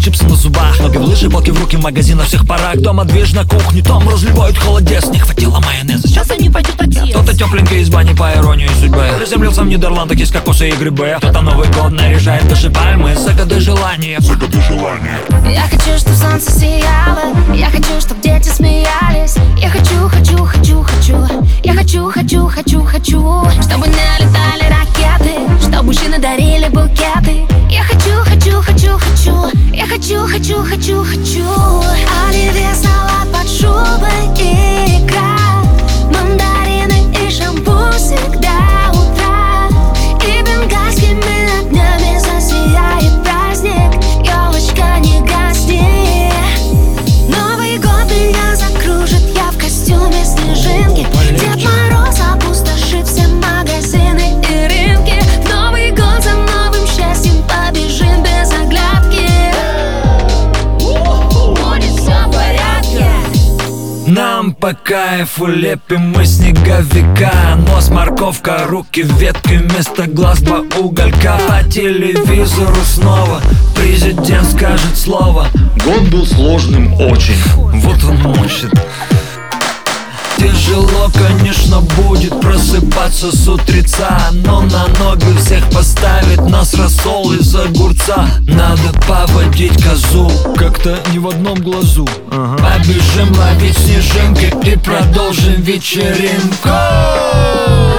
чипсы на зубах. Ноги в лыжи, палки в руки, магазин на всех парах. Дома движ на кухне, там разливают холодец. Не хватило майонеза, сейчас они пойдет отец. Кто-то тепленький из бани по иронии судьбы приземлился в Нидерландах, есть кокосы и грибы. Кто-то Новый год наряжает даже пальмы. Загады желания, загады желания. Я хочу, чтоб солнце сияло, я хочу, чтоб дети смеялись. Я хочу, хочу, хочу, хочу. Я хочу, хочу, хочу, хочу. Чтобы не летали ракеты, чтоб мужчины дарили букеты. Я хочу, хочу, хочу, хочу. Я хочу, хочу, хочу, хочу. Оливье, салат под шубой и икра, мандарины и шампусик до утра. И бенгальскими огнями засияет праздник. Ёлочка, не гасни. Новый год меня закружит, я в костюме снежинки. Дед Мороз опустошит все магазины и рынки. В Новый год за новым счастьем побежим без оглядки. Будет все в порядке. Нам по кайфу лепим мы снеговика. Нос, морковка, руки, ветки, вместо глаз два уголька. По телевизору снова президент скажет слово. Год был сложным очень. Вот он мочит. Тяжело, конечно, будет просыпаться с утреца, но на ноги всех поставить нас рассол из огурца. Надо поводить козу, как-то не в одном глазу. Побежим ловить снежинки и продолжим вечеринку.